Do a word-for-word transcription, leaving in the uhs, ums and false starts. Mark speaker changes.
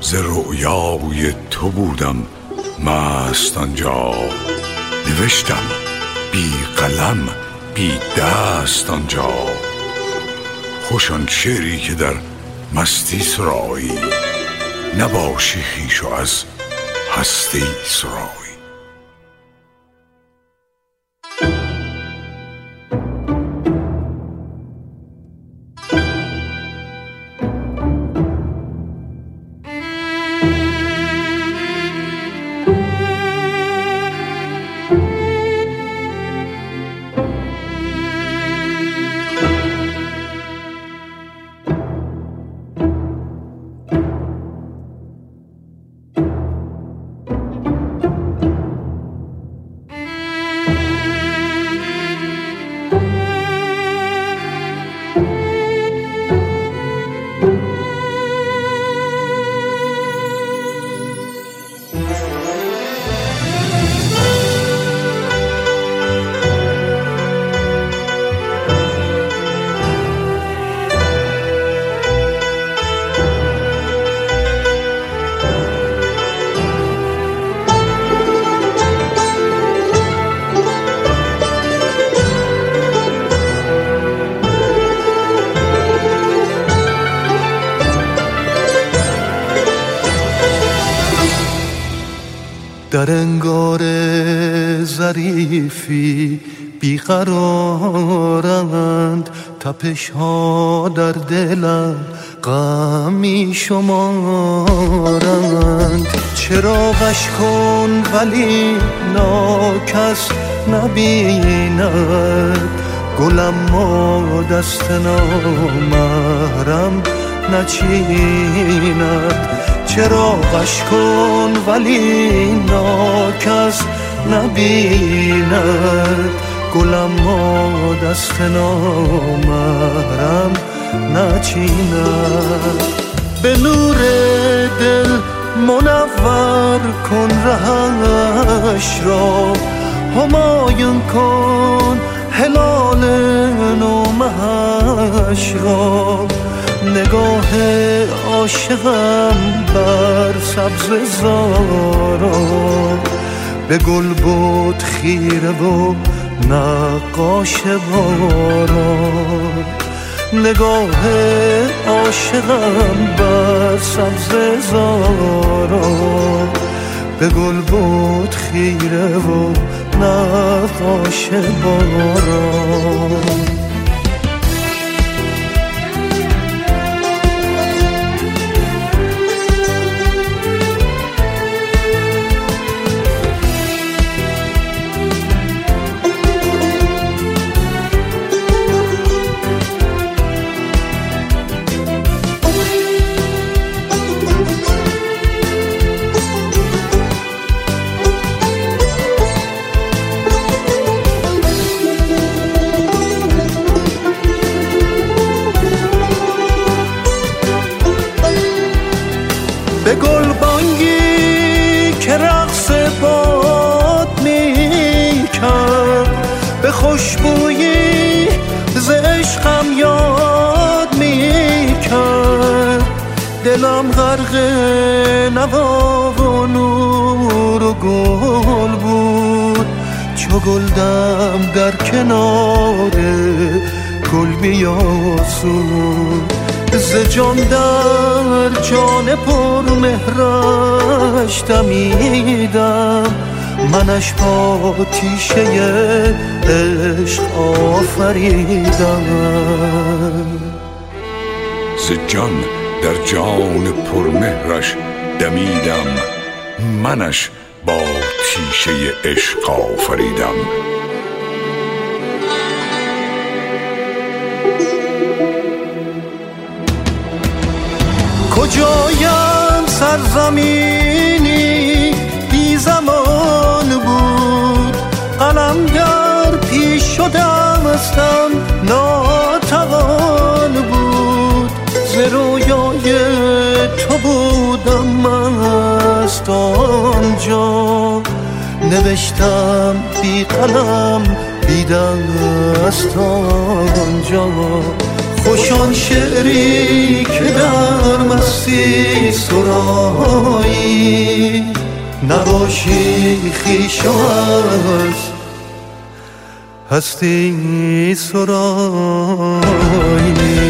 Speaker 1: ز رؤیای تو بودم مست آنجا، نوشتم بی قلم بی دست آنجا. خوش آن شعری که در مستی سرایی، نباشی خویش و از هستی سرایی.
Speaker 2: در انگار ظریفی بیقرارند، تپش ها در دلم غمی شمارند. چراغش کن ولی ناکس نبیند، گلم ما دست نامحرم نچیند. چراغش کن ولی ناکس نبیند، گلم ما دست نامحرم نچیند. به نور دل منور کن رهش را، همایون کن هلال نومهش را. نگاه عاشقم بر سبز زارا، به گل بود خیره و نقاش باران. نگاه عاشقم بر سبز زارا، به گل بود خیره و نقاش باران. به گل بانگی که رقص باد می کرد، به خوشبویی ز عشقم یاد می کرد. دلم غرق نوا و نور و گل بود، چو گلدم در کنار گل بیاسود. ز جان در جان پر مهرش دمیدم، منش با تیشه عشق آفریدم.
Speaker 1: ز جان در جان پر مهرش دمیدم، منش با تیشه عشق آفریدم.
Speaker 2: کجایم سرزمینی بی زمان بود، قلم در پیش شدمستم ناتوان بود. ز رویای تو بودم مست آنجا، نوشتم بی قلم بی دست آنجا. خوشان شعری که در مستی سرایی نباشی خویش از هستی سرایی